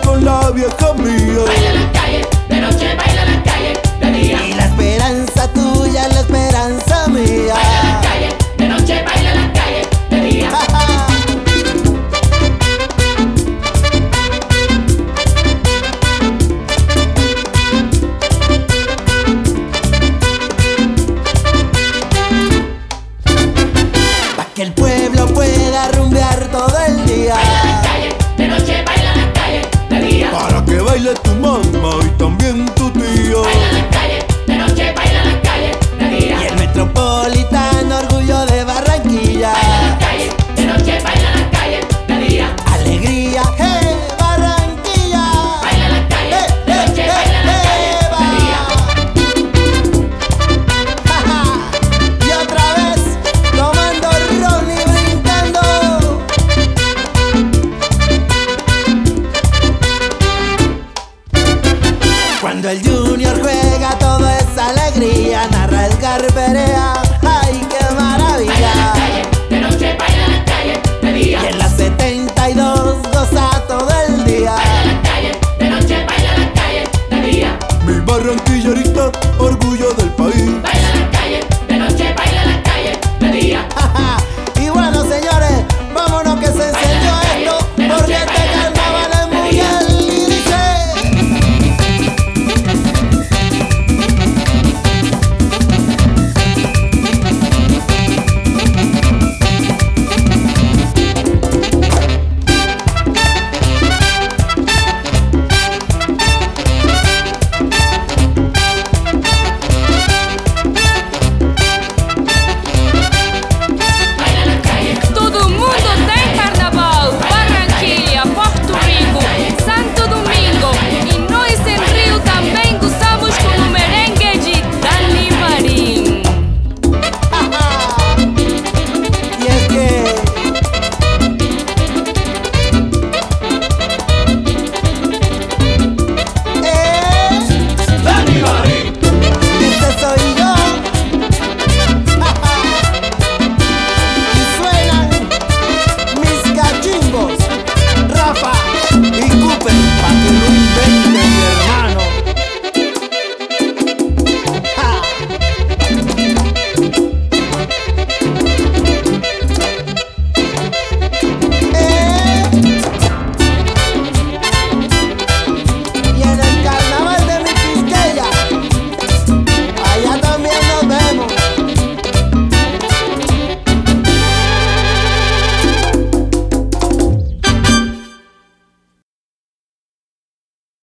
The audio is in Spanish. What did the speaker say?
con la vieja mía. Baila en la calle, de noche baila en la calle, de día. Y la esperanza tuya es la esperanza mía. Baila en la calle, de noche baila en la calle, de día. Pa' que el pueblo pueda rumbear todo el día. Baila en la calle, de noche baila en la calle, de día. Para que baile tu mamá y también tu tía. Baila en la calle, de noche baila en la calle, de día. Y el metropolitano, orgullo de Barranquilla. Baila en la calle, de noche baila en la calle, de día. Alegría, hey, Barranquilla. Baila en la calle, de noche baila en la calle, de día. Y otra vez, tomando ron y brincando. Cuando el Junior juega todo es alegría, narra Edgar Perea.